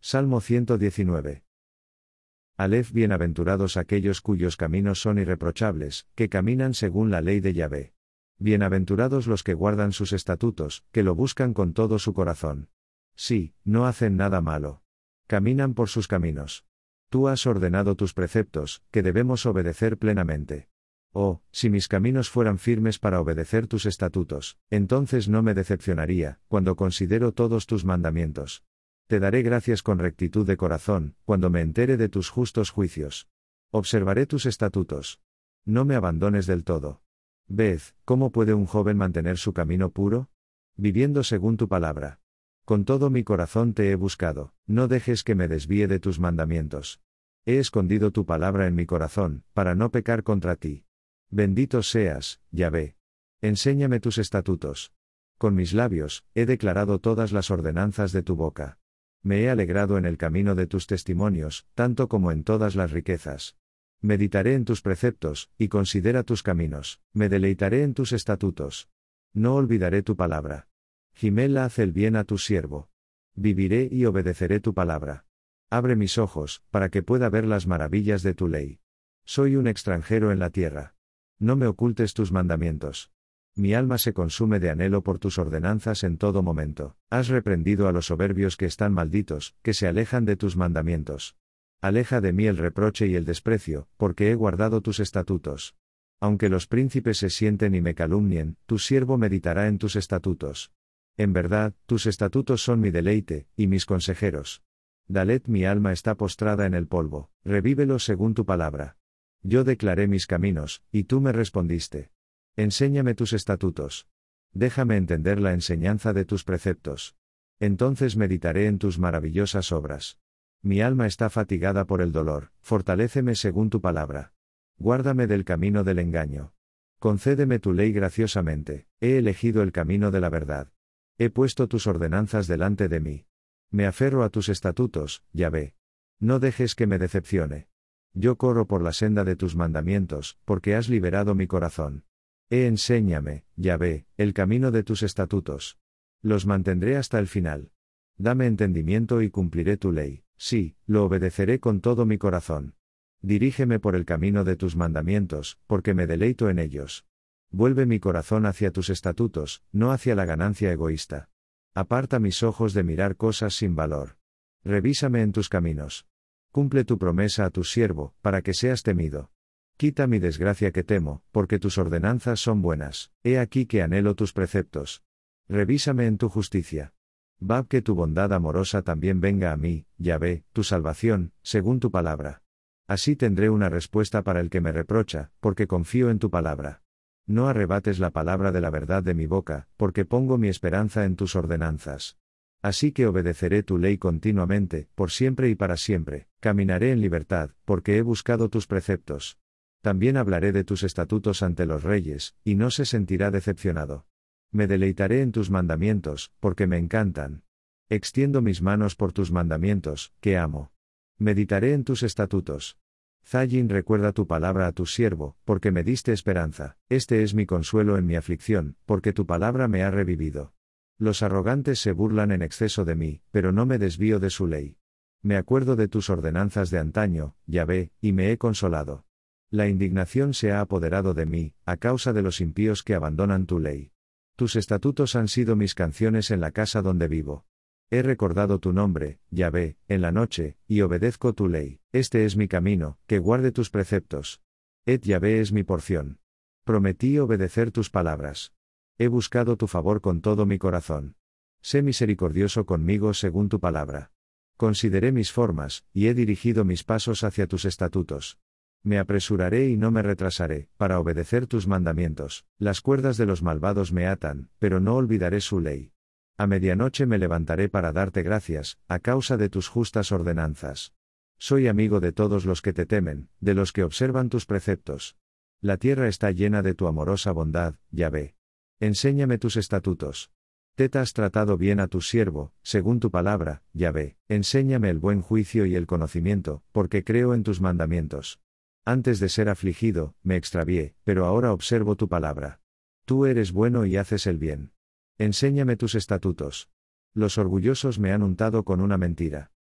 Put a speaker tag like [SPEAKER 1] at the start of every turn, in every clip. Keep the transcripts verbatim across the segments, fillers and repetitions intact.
[SPEAKER 1] Salmo ciento diecinueve. Alef. Bienaventurados aquellos cuyos caminos son irreprochables, que caminan según la ley de Yahvé. Bienaventurados los que guardan sus estatutos, que lo buscan con todo su corazón. Sí, no hacen nada malo. Caminan por sus caminos. Tú has ordenado tus preceptos, que debemos obedecer plenamente. Oh, si mis caminos fueran firmes para obedecer tus estatutos, entonces no me decepcionaría, cuando considero todos tus mandamientos. Te daré gracias con rectitud de corazón, cuando me entere de tus justos juicios. Observaré tus estatutos. No me abandones del todo. Ved, ¿cómo puede un joven mantener su camino puro? Viviendo según tu palabra. Con todo mi corazón te he buscado, no dejes que me desvíe de tus mandamientos. He escondido tu palabra en mi corazón, para no pecar contra ti. Bendito seas, Yahvé. Enséñame tus estatutos. Con mis labios, he declarado todas las ordenanzas de tu boca. Me he alegrado en el camino de tus testimonios, tanto como en todas las riquezas. Meditaré en tus preceptos, y considera tus caminos, me deleitaré en tus estatutos. No olvidaré tu palabra. Jimela, haz el bien a tu siervo. Viviré y obedeceré tu palabra. Abre mis ojos, para que pueda ver las maravillas de tu ley. Soy un extranjero en la tierra. No me ocultes tus mandamientos. Mi alma se consume de anhelo por tus ordenanzas en todo momento. Has reprendido a los soberbios que están malditos, que se alejan de tus mandamientos. Aleja de mí el reproche y el desprecio, porque he guardado tus estatutos. Aunque los príncipes se sienten y me calumnien, tu siervo meditará en tus estatutos. En verdad, tus estatutos son mi deleite, y mis consejeros. Dalet, mi alma está postrada en el polvo, revívelo según tu palabra. Yo declaré mis caminos, y tú me respondiste. Enséñame tus estatutos. Déjame entender la enseñanza de tus preceptos. Entonces meditaré en tus maravillosas obras. Mi alma está fatigada por el dolor, fortaléceme según tu palabra. Guárdame del camino del engaño. Concédeme tu ley graciosamente, he elegido el camino de la verdad. He puesto tus ordenanzas delante de mí. Me aferro a tus estatutos, Yahvé. No dejes que me decepcione. Yo corro por la senda de tus mandamientos, porque has liberado mi corazón. Eh, enséñame, Yahvé, el camino de tus estatutos. Los mantendré hasta el final. Dame entendimiento y cumpliré tu ley, sí, lo obedeceré con todo mi corazón. Dirígeme por el camino de tus mandamientos, porque me deleito en ellos. Vuelve mi corazón hacia tus estatutos, no hacia la ganancia egoísta. Aparta mis ojos de mirar cosas sin valor. Revísame en tus caminos. Cumple tu promesa a tu siervo, para que seas temido. Quita mi desgracia que temo, porque tus ordenanzas son buenas. He aquí que anhelo tus preceptos. Revísame en tu justicia. Bab, que tu bondad amorosa también venga a mí, Yahvé, tu salvación, según tu palabra. Así tendré una respuesta para el que me reprocha, porque confío en tu palabra. No arrebates la palabra de la verdad de mi boca, porque pongo mi esperanza en tus ordenanzas. Así que obedeceré tu ley continuamente, por siempre y para siempre. Caminaré en libertad, porque he buscado tus preceptos. También hablaré de tus estatutos ante los reyes, y no se sentirá decepcionado. Me deleitaré en tus mandamientos, porque me encantan. Extiendo mis manos por tus mandamientos, que amo. Meditaré en tus estatutos. Zayin, recuerda tu palabra a tu siervo, porque me diste esperanza. Este es mi consuelo en mi aflicción, porque tu palabra me ha revivido. Los arrogantes se burlan en exceso de mí, pero no me desvío de su ley. Me acuerdo de tus ordenanzas de antaño, Yahvé, y me he consolado. La indignación se ha apoderado de mí, a causa de los impíos que abandonan tu ley. Tus estatutos han sido mis canciones en la casa donde vivo. He recordado tu nombre, Yahvé, en la noche, y obedezco tu ley. Este es mi camino, que guarde tus preceptos. Et Yahvé es mi porción. Prometí obedecer tus palabras. He buscado tu favor con todo mi corazón. Sé misericordioso conmigo según tu palabra. Consideré mis formas, y he dirigido mis pasos hacia tus estatutos. Me apresuraré y no me retrasaré, para obedecer tus mandamientos. Las cuerdas de los malvados me atan, pero no olvidaré su ley. A medianoche me levantaré para darte gracias, a causa de tus justas ordenanzas. Soy amigo de todos los que te temen, de los que observan tus preceptos. La tierra está llena de tu amorosa bondad, Yahvé. Enséñame tus estatutos. Te has tratado bien a tu siervo, según tu palabra, Yahvé. Enséñame el buen juicio y el conocimiento, porque creo en tus mandamientos. Antes de ser afligido, me extravié, pero ahora observo tu palabra. Tú eres bueno y haces el bien. Enséñame tus estatutos. Los orgullosos me han untado con una mentira.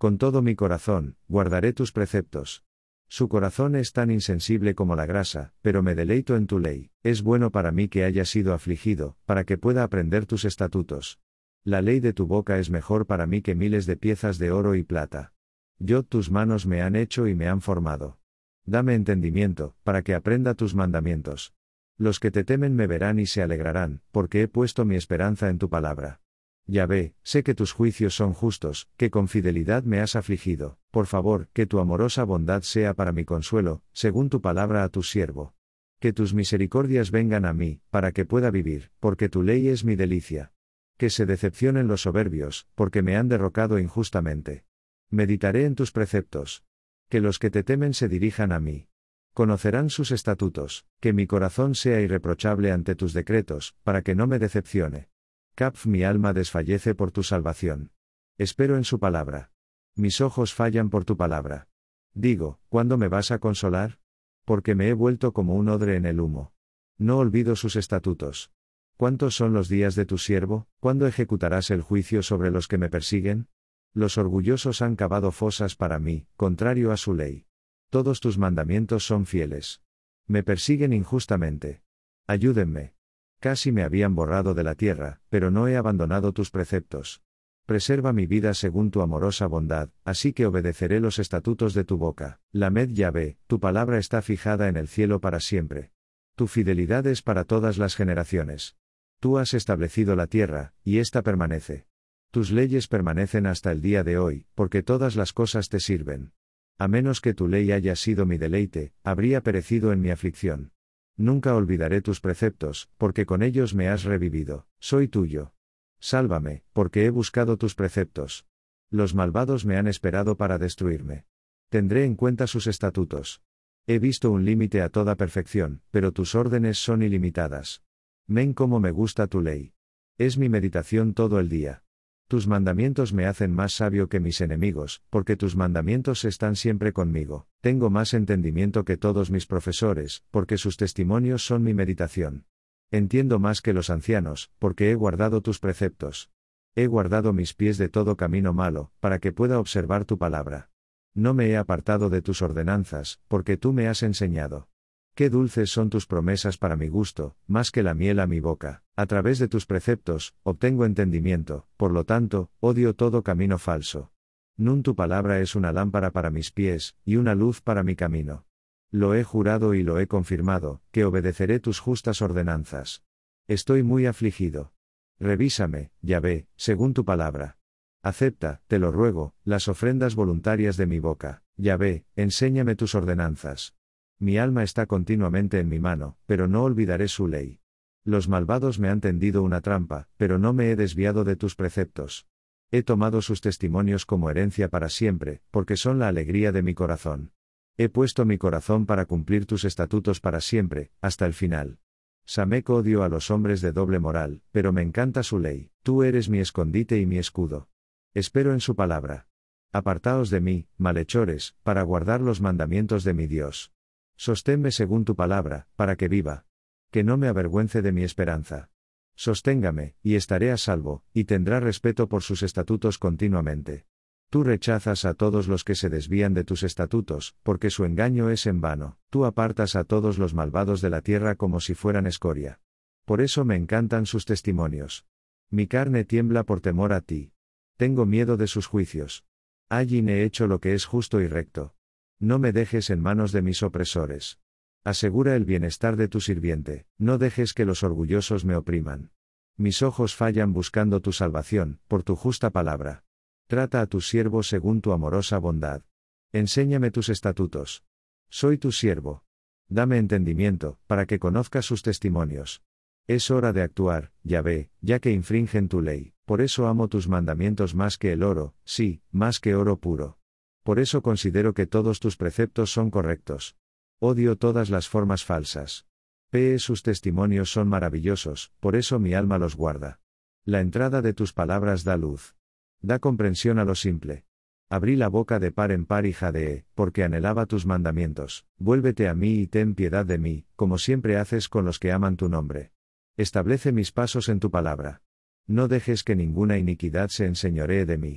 [SPEAKER 1] Con todo mi corazón, guardaré tus preceptos. Su corazón es tan insensible como la grasa, pero me deleito en tu ley. Es bueno para mí que haya sido afligido, para que pueda aprender tus estatutos. La ley de tu boca es mejor para mí que miles de piezas de oro y plata. Yo, tus manos me han hecho y me han formado. Dame entendimiento, para que aprenda tus mandamientos. Los que te temen me verán y se alegrarán, porque he puesto mi esperanza en tu palabra. Yahvé, sé que tus juicios son justos, que con fidelidad me has afligido. Por favor, que tu amorosa bondad sea para mi consuelo, según tu palabra a tu siervo. Que tus misericordias vengan a mí, para que pueda vivir, porque tu ley es mi delicia. Que se decepcionen los soberbios, porque me han derrocado injustamente. Meditaré en tus preceptos. Que los que te temen se dirijan a mí. Conocerán sus estatutos, que mi corazón sea irreprochable ante tus decretos, para que no me decepcione. Capf, mi alma desfallece por tu salvación. Espero en su palabra. Mis ojos fallan por tu palabra. Digo, ¿cuándo me vas a consolar? Porque me he vuelto como un odre en el humo. No olvido sus estatutos. ¿Cuántos son los días de tu siervo? ¿Cuándo ejecutarás el juicio sobre los que me persiguen? Los orgullosos han cavado fosas para mí, contrario a su ley. Todos tus mandamientos son fieles. Me persiguen injustamente. Ayúdenme. Casi me habían borrado de la tierra, pero no he abandonado tus preceptos. Preserva mi vida según tu amorosa bondad, así que obedeceré los estatutos de tu boca. Lamed Yahvé, tu palabra está fijada en el cielo para siempre. Tu fidelidad es para todas las generaciones. Tú has establecido la tierra, y ésta permanece. Tus leyes permanecen hasta el día de hoy, porque todas las cosas te sirven. A menos que tu ley haya sido mi deleite, habría perecido en mi aflicción. Nunca olvidaré tus preceptos, porque con ellos me has revivido. Soy tuyo. Sálvame, porque he buscado tus preceptos. Los malvados me han esperado para destruirme. Tendré en cuenta sus estatutos. He visto un límite a toda perfección, pero tus órdenes son ilimitadas. Men, cómo me gusta tu ley. Es mi meditación todo el día. Tus mandamientos me hacen más sabio que mis enemigos, porque tus mandamientos están siempre conmigo. Tengo más entendimiento que todos mis profesores, porque sus testimonios son mi meditación. Entiendo más que los ancianos, porque he guardado tus preceptos. He guardado mis pies de todo camino malo, para que pueda observar tu palabra. No me he apartado de tus ordenanzas, porque tú me has enseñado. Qué dulces son tus promesas para mi gusto, más que la miel a mi boca. A través de tus preceptos, obtengo entendimiento, por lo tanto, odio todo camino falso. Nun, tu palabra es una lámpara para mis pies, y una luz para mi camino. Lo he jurado y lo he confirmado, que obedeceré tus justas ordenanzas. Estoy muy afligido. Revísame, Yahvé, según tu palabra. Acepta, te lo ruego, las ofrendas voluntarias de mi boca. Yahvé, enséñame tus ordenanzas. Mi alma está continuamente en mi mano, pero no olvidaré su ley. Los malvados me han tendido una trampa, pero no me he desviado de tus preceptos. He tomado sus testimonios como herencia para siempre, porque son la alegría de mi corazón. He puesto mi corazón para cumplir tus estatutos para siempre, hasta el final. Samek, odio a los hombres de doble moral, pero me encanta su ley. Tú eres mi escondite y mi escudo. Espero en su palabra. Apartaos de mí, malhechores, para guardar los mandamientos de mi Dios. Sosténme según tu palabra, para que viva. Que no me avergüence de mi esperanza. Sosténgame, y estaré a salvo, y tendrá respeto por sus estatutos continuamente. Tú rechazas a todos los que se desvían de tus estatutos, porque su engaño es en vano. Tú apartas a todos los malvados de la tierra como si fueran escoria. Por eso me encantan sus testimonios. Mi carne tiembla por temor a ti. Tengo miedo de sus juicios. Allí he hecho lo que es justo y recto. No me dejes en manos de mis opresores. Asegura el bienestar de tu sirviente, no dejes que los orgullosos me opriman. Mis ojos fallan buscando tu salvación, por tu justa palabra. Trata a tus siervos según tu amorosa bondad. Enséñame tus estatutos. Soy tu siervo. Dame entendimiento, para que conozca sus testimonios. Es hora de actuar, Yahvé, ya que infringen tu ley, por eso amo tus mandamientos más que el oro, sí, más que oro puro. Por eso considero que todos tus preceptos son correctos. Odio todas las formas falsas. P. Sus testimonios son maravillosos, por eso mi alma los guarda. La entrada de tus palabras da luz. Da comprensión a lo simple. Abrí la boca de par en par y jadeé, porque anhelaba tus mandamientos. Vuélvete a mí y ten piedad de mí, como siempre haces con los que aman tu nombre. Establece mis pasos en tu palabra. No dejes que ninguna iniquidad se enseñoree de mí.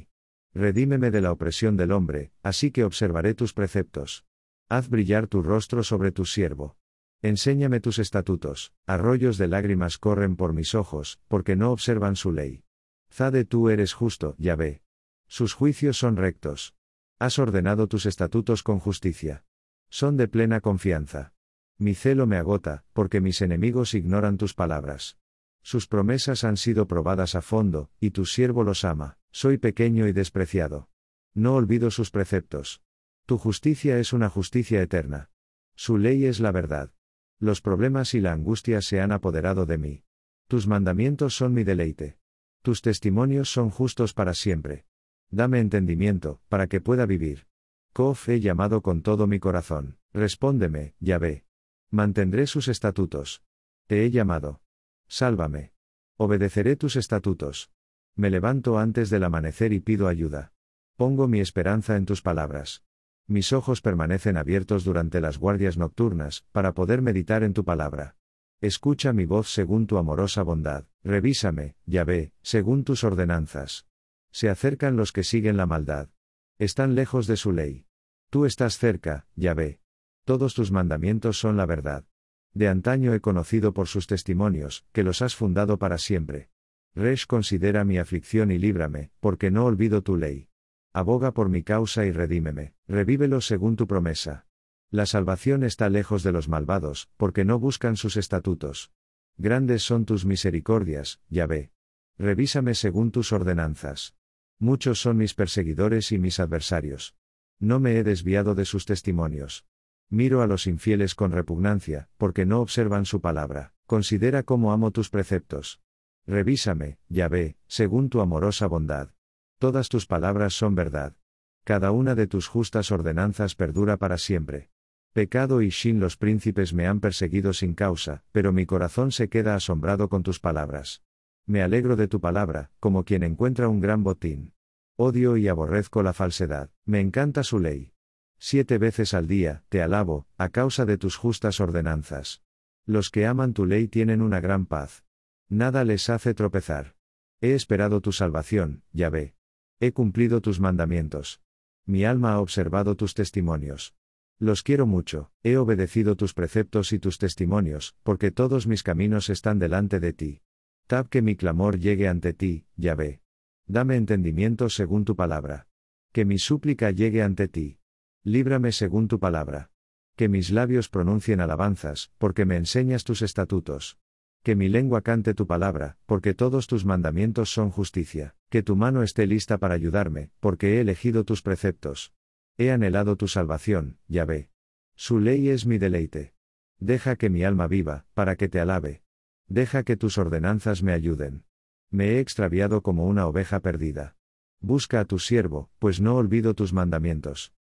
[SPEAKER 1] Redímeme de la opresión del hombre, así que observaré tus preceptos. Haz brillar tu rostro sobre tu siervo. Enséñame tus estatutos, arroyos de lágrimas corren por mis ojos, porque no observan su ley. Zade, tú eres justo, Yahvé. Sus juicios son rectos. Has ordenado tus estatutos con justicia. Son de plena confianza. Mi celo me agota, porque mis enemigos ignoran tus palabras. Sus promesas han sido probadas a fondo, y tu siervo los ama. Soy pequeño y despreciado. No olvido sus preceptos. Tu justicia es una justicia eterna. Su ley es la verdad. Los problemas y la angustia se han apoderado de mí. Tus mandamientos son mi deleite. Tus testimonios son justos para siempre. Dame entendimiento, para que pueda vivir. Kof, he llamado con todo mi corazón. Respóndeme, Yahvé. Mantendré sus estatutos. Te he llamado. Sálvame. Obedeceré tus estatutos. Me levanto antes del amanecer y pido ayuda. Pongo mi esperanza en tus palabras. Mis ojos permanecen abiertos durante las guardias nocturnas, para poder meditar en tu palabra. Escucha mi voz según tu amorosa bondad, revísame, Yahvé, según tus ordenanzas. Se acercan los que siguen la maldad. Están lejos de su ley. Tú estás cerca, Yahvé. Todos tus mandamientos son la verdad. De antaño he conocido por sus testimonios, que los has fundado para siempre. Resh, considera mi aflicción y líbrame, porque no olvido tu ley. Aboga por mi causa y redímeme, revívelo según tu promesa. La salvación está lejos de los malvados, porque no buscan sus estatutos. Grandes son tus misericordias, Yahvé. Revísame según tus ordenanzas. Muchos son mis perseguidores y mis adversarios. No me he desviado de sus testimonios. Miro a los infieles con repugnancia, porque no observan su palabra. Considera cómo amo tus preceptos. Revísame, Yahvé, según tu amorosa bondad. Todas tus palabras son verdad. Cada una de tus justas ordenanzas perdura para siempre. Pecado y Shin, los príncipes me han perseguido sin causa, pero mi corazón se queda asombrado con tus palabras. Me alegro de tu palabra, como quien encuentra un gran botín. Odio y aborrezco la falsedad, me encanta su ley. Siete veces al día, te alabo, a causa de tus justas ordenanzas. Los que aman tu ley tienen una gran paz. Nada les hace tropezar. He esperado tu salvación, Yahvé. He cumplido tus mandamientos. Mi alma ha observado tus testimonios. Los quiero mucho, he obedecido tus preceptos y tus testimonios, porque todos mis caminos están delante de ti. Tab, que mi clamor llegue ante ti, Yahvé. Dame entendimiento según tu palabra. Que mi súplica llegue ante ti. Líbrame según tu palabra. Que mis labios pronuncien alabanzas, porque me enseñas tus estatutos. Que mi lengua cante tu palabra, porque todos tus mandamientos son justicia. Que tu mano esté lista para ayudarme, porque he elegido tus preceptos. He anhelado tu salvación, Yahvé. Su ley es mi deleite. Deja que mi alma viva, para que te alabe. Deja que tus ordenanzas me ayuden. Me he extraviado como una oveja perdida. Busca a tu siervo, pues no olvido tus mandamientos.